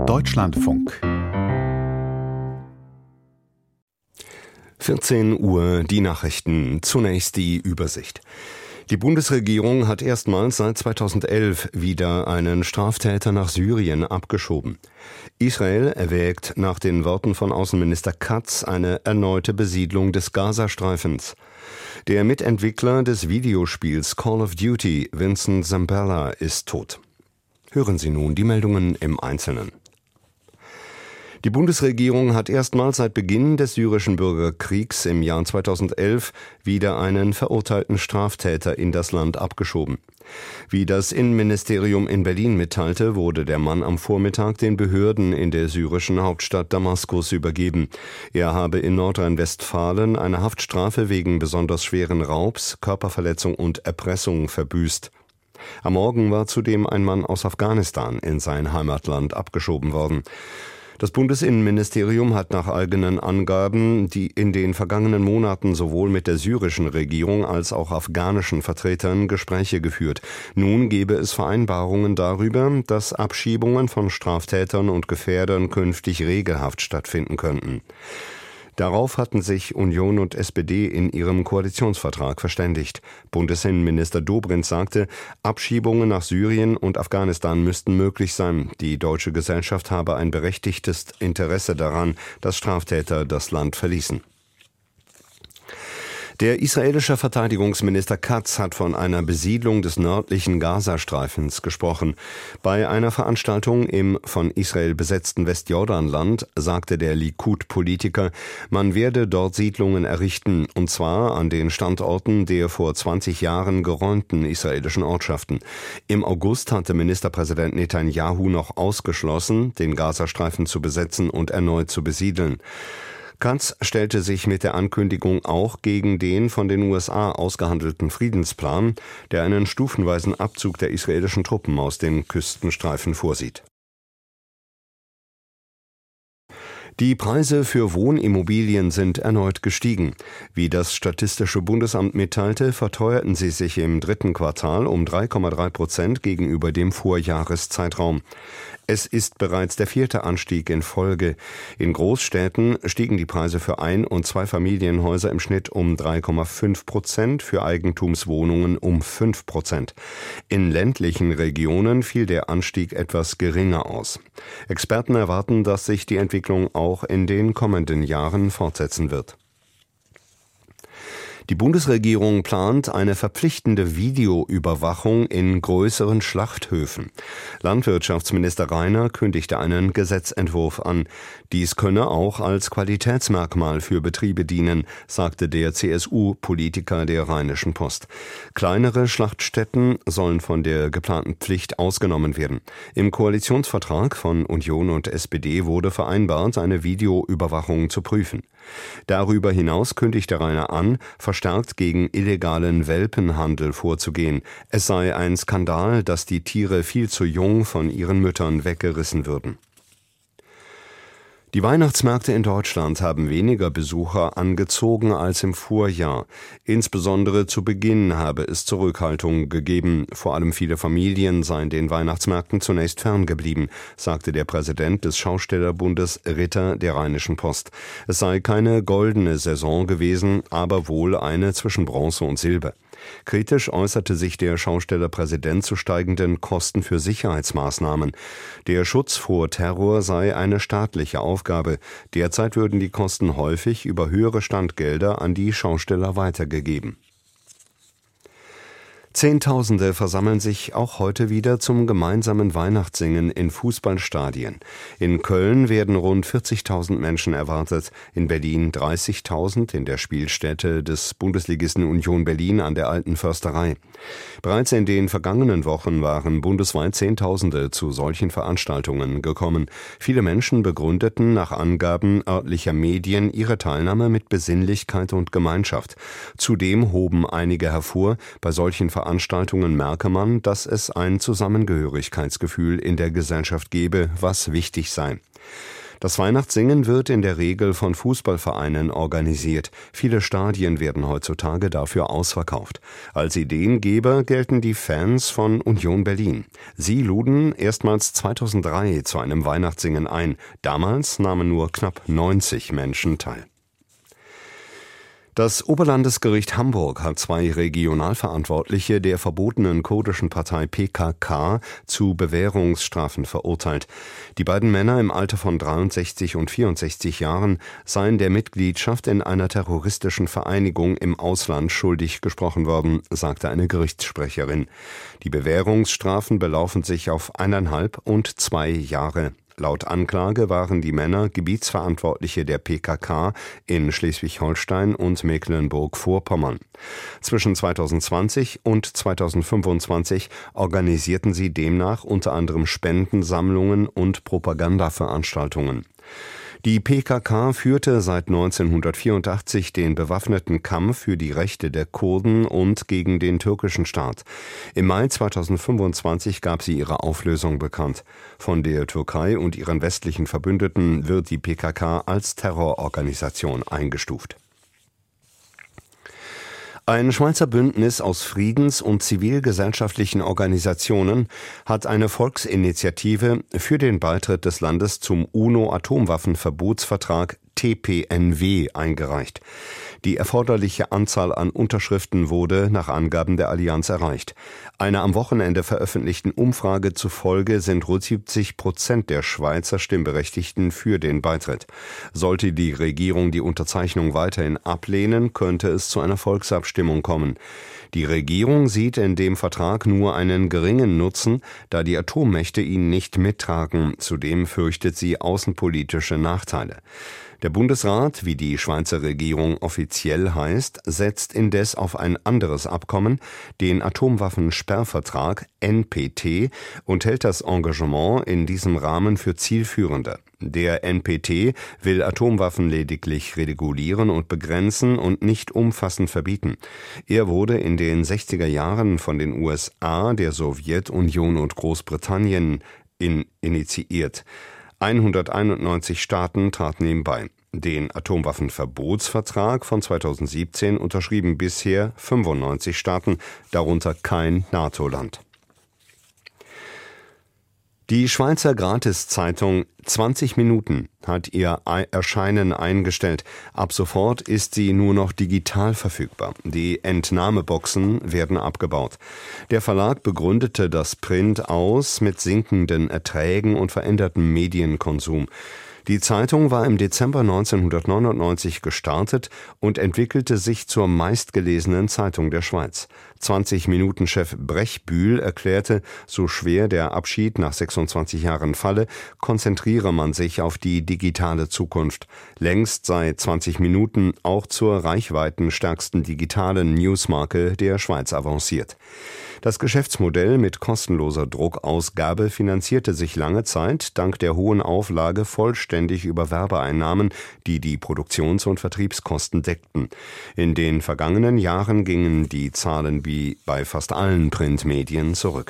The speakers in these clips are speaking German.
Deutschlandfunk. 14 Uhr, die Nachrichten. Zunächst die Übersicht. Die Bundesregierung hat erstmals seit 2011 wieder einen Straftäter nach Syrien abgeschoben. Israel erwägt nach den Worten von Außenminister Katz eine erneute Besiedlung des Gazastreifens. Der Mitentwickler des Videospiels Call of Duty, Vincent Zambella, ist tot. Hören Sie nun die Meldungen im Einzelnen. Die Bundesregierung hat erstmals seit Beginn des syrischen Bürgerkriegs im Jahr 2011 wieder einen verurteilten Straftäter in das Land abgeschoben. Wie das Innenministerium in Berlin mitteilte, wurde der Mann am Vormittag den Behörden in der syrischen Hauptstadt Damaskus übergeben. Er habe in Nordrhein-Westfalen eine Haftstrafe wegen besonders schweren Raubs, Körperverletzung und Erpressung verbüßt. Am Morgen war zudem ein Mann aus Afghanistan in sein Heimatland abgeschoben worden. Das Bundesinnenministerium hat nach eigenen Angaben die in den vergangenen Monaten sowohl mit der syrischen Regierung als auch afghanischen Vertretern Gespräche geführt. Nun gebe es Vereinbarungen darüber, dass Abschiebungen von Straftätern und Gefährdern künftig regelhaft stattfinden könnten. Darauf hatten sich Union und SPD in ihrem Koalitionsvertrag verständigt. Bundesinnenminister Dobrindt sagte, Abschiebungen nach Syrien und Afghanistan müssten möglich sein. Die deutsche Gesellschaft habe ein berechtigtes Interesse daran, dass Straftäter das Land verließen. Der israelische Verteidigungsminister Katz hat von einer Besiedlung des nördlichen Gazastreifens gesprochen. Bei einer Veranstaltung im von Israel besetzten Westjordanland sagte der Likud-Politiker, man werde dort Siedlungen errichten, und zwar an den Standorten der vor 20 Jahren geräumten israelischen Ortschaften. Im August hatte Ministerpräsident Netanyahu noch ausgeschlossen, den Gazastreifen zu besetzen und erneut zu besiedeln. Katz stellte sich mit der Ankündigung auch gegen den von den USA ausgehandelten Friedensplan, der einen stufenweisen Abzug der israelischen Truppen aus den Küstenstreifen vorsieht. Die Preise für Wohnimmobilien sind erneut gestiegen. Wie das Statistische Bundesamt mitteilte, verteuerten sie sich im dritten Quartal um 3,3% gegenüber dem Vorjahreszeitraum. Es ist bereits der 4. Anstieg in Folge. In Großstädten stiegen die Preise für Ein- und Zweifamilienhäuser im Schnitt um 3,5%, für Eigentumswohnungen um 5%. In ländlichen Regionen fiel der Anstieg etwas geringer aus. Experten erwarten, dass sich die Entwicklung auch in den kommenden Jahren fortsetzen wird. Die Bundesregierung plant eine verpflichtende Videoüberwachung in größeren Schlachthöfen. Landwirtschaftsminister Rainer kündigte einen Gesetzentwurf an. Dies könne auch als Qualitätsmerkmal für Betriebe dienen, sagte der CSU-Politiker der Rheinischen Post. Kleinere Schlachtstätten sollen von der geplanten Pflicht ausgenommen werden. Im Koalitionsvertrag von Union und SPD wurde vereinbart, eine Videoüberwachung zu prüfen. Darüber hinaus kündigte Rainer an, verstärkt gegen illegalen Welpenhandel vorzugehen. Es sei ein Skandal, dass die Tiere viel zu jung von ihren Müttern weggerissen würden. Die Weihnachtsmärkte in Deutschland haben weniger Besucher angezogen als im Vorjahr. Insbesondere zu Beginn habe es Zurückhaltung gegeben. Vor allem viele Familien seien den Weihnachtsmärkten zunächst ferngeblieben, sagte der Präsident des Schaustellerbundes Ritter der Rheinischen Post. Es sei keine goldene Saison gewesen, aber wohl eine zwischen Bronze und Silber. Kritisch äußerte sich der Schaustellerpräsident zu steigenden Kosten für Sicherheitsmaßnahmen. Der Schutz vor Terror sei eine staatliche Aufgabe. Derzeit würden die Kosten häufig über höhere Standgelder an die Schausteller weitergegeben. Zehntausende versammeln sich auch heute wieder zum gemeinsamen Weihnachtssingen in Fußballstadien. In Köln werden rund 40.000 Menschen erwartet, in Berlin 30.000 in der Spielstätte des Bundesligisten Union Berlin an der Alten Försterei. Bereits in den vergangenen Wochen waren bundesweit Zehntausende zu solchen Veranstaltungen gekommen. Viele Menschen begründeten nach Angaben örtlicher Medien ihre Teilnahme mit Besinnlichkeit und Gemeinschaft. Zudem hoben einige hervor, bei solchen Veranstaltungen merke man, dass es ein Zusammengehörigkeitsgefühl in der Gesellschaft gebe, was wichtig sei. Das Weihnachtssingen wird in der Regel von Fußballvereinen organisiert. Viele Stadien werden heutzutage dafür ausverkauft. Als Ideengeber gelten die Fans von Union Berlin. Sie luden erstmals 2003 zu einem Weihnachtssingen ein. Damals nahmen nur knapp 90 Menschen teil. Das Oberlandesgericht Hamburg hat 2 Regionalverantwortliche der verbotenen kurdischen Partei PKK zu Bewährungsstrafen verurteilt. Die beiden Männer im Alter von 63 und 64 Jahren seien der Mitgliedschaft in einer terroristischen Vereinigung im Ausland schuldig gesprochen worden, sagte eine Gerichtssprecherin. Die Bewährungsstrafen belaufen sich auf 1,5 und 2 Jahre. Laut Anklage waren die Männer Gebietsverantwortliche der PKK in Schleswig-Holstein und Mecklenburg-Vorpommern. Zwischen 2020 und 2025 organisierten sie demnach unter anderem Spendensammlungen und Propagandaveranstaltungen. Die PKK führte seit 1984 den bewaffneten Kampf für die Rechte der Kurden und gegen den türkischen Staat. Im Mai 2025 gab sie ihre Auflösung bekannt. Von der Türkei und ihren westlichen Verbündeten wird die PKK als Terrororganisation eingestuft. Ein Schweizer Bündnis aus Friedens- und zivilgesellschaftlichen Organisationen hat eine Volksinitiative für den Beitritt des Landes zum UNO-Atomwaffenverbotsvertrag TPNW eingereicht. Die erforderliche Anzahl an Unterschriften wurde nach Angaben der Allianz erreicht. Einer am Wochenende veröffentlichten Umfrage zufolge sind rund 70% der Schweizer Stimmberechtigten für den Beitritt. Sollte die Regierung die Unterzeichnung weiterhin ablehnen, könnte es zu einer Volksabstimmung kommen. Die Regierung sieht in dem Vertrag nur einen geringen Nutzen, da die Atommächte ihn nicht mittragen. Zudem fürchtet sie außenpolitische Nachteile. Der Bundesrat, wie die Schweizer Regierung offiziell heißt, setzt indes auf ein anderes Abkommen, den Atomwaffensperrvertrag NPT, und hält das Engagement in diesem Rahmen für zielführender. Der NPT will Atomwaffen lediglich regulieren und begrenzen und nicht umfassend verbieten. Er wurde in den 60er Jahren von den USA, der Sowjetunion und Großbritannien initiiert. 191 Staaten traten ihm bei. Den Atomwaffenverbotsvertrag von 2017 unterschrieben bisher 95 Staaten, darunter kein NATO-Land. Die Schweizer Gratiszeitung 20 Minuten hat ihr Erscheinen eingestellt. Ab sofort ist sie nur noch digital verfügbar. Die Entnahmeboxen werden abgebaut. Der Verlag begründete das Print aus mit sinkenden Erträgen und verändertem Medienkonsum. Die Zeitung war im Dezember 1999 gestartet und entwickelte sich zur meistgelesenen Zeitung der Schweiz. 20-Minuten-Chef Brechbühl erklärte, so schwer der Abschied nach 26 Jahren falle, konzentriere man sich auf die digitale Zukunft. Längst sei 20 Minuten auch zur reichweitenstärksten digitalen Newsmarke der Schweiz avanciert. Das Geschäftsmodell mit kostenloser Druckausgabe finanzierte sich lange Zeit dank der hohen Auflage vollständig über Werbeeinnahmen, die die Produktions- und Vertriebskosten deckten. In den vergangenen Jahren gingen die Zahlen wie bei fast allen Printmedien zurück.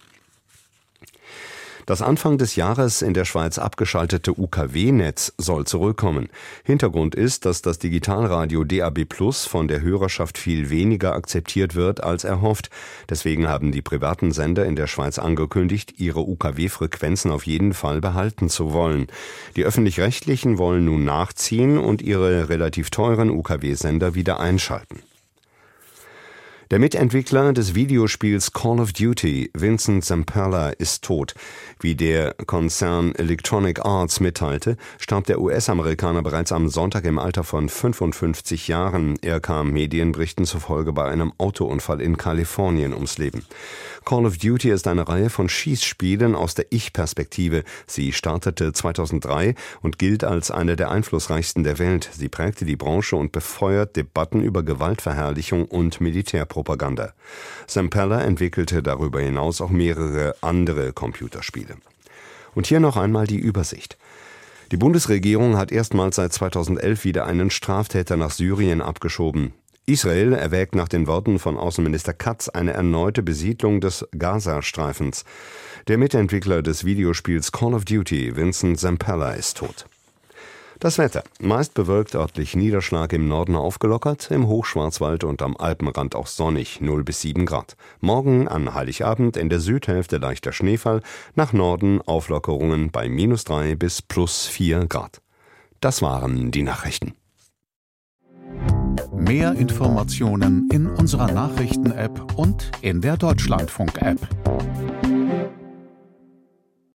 Das Anfang des Jahres in der Schweiz abgeschaltete UKW-Netz soll zurückkommen. Hintergrund ist, dass das Digitalradio DAB+ von der Hörerschaft viel weniger akzeptiert wird als erhofft. Deswegen haben die privaten Sender in der Schweiz angekündigt, ihre UKW-Frequenzen auf jeden Fall behalten zu wollen. Die öffentlich-rechtlichen wollen nun nachziehen und ihre relativ teuren UKW-Sender wieder einschalten. Der Mitentwickler des Videospiels Call of Duty, Vincent Zampella, ist tot. Wie der Konzern Electronic Arts mitteilte, starb der US-Amerikaner bereits am Sonntag im Alter von 55 Jahren. Er kam Medienberichten zufolge bei einem Autounfall in Kalifornien ums Leben. Call of Duty ist eine Reihe von Schießspielen aus der Ich-Perspektive. Sie startete 2003 und gilt als eine der einflussreichsten der Welt. Sie prägte die Branche und befeuert Debatten über Gewaltverherrlichung und Militärpropaganda. Zampella entwickelte darüber hinaus auch mehrere andere Computerspiele. Und hier noch einmal die Übersicht. Die Bundesregierung hat erstmals seit 2011 wieder einen Straftäter nach Syrien abgeschoben. Israel erwägt nach den Worten von Außenminister Katz eine erneute Besiedlung des Gazastreifens. Der Mitentwickler des Videospiels Call of Duty, Vincent Zampella, ist tot. Das Wetter. Meist bewölkt, örtlich Niederschlag im Norden aufgelockert, im Hochschwarzwald und am Alpenrand auch sonnig, 0 bis 7 Grad. Morgen an Heiligabend in der Südhälfte leichter Schneefall, nach Norden Auflockerungen bei -3 bis +4 Grad. Das waren die Nachrichten. Mehr Informationen in unserer Nachrichten-App und in der Deutschlandfunk-App.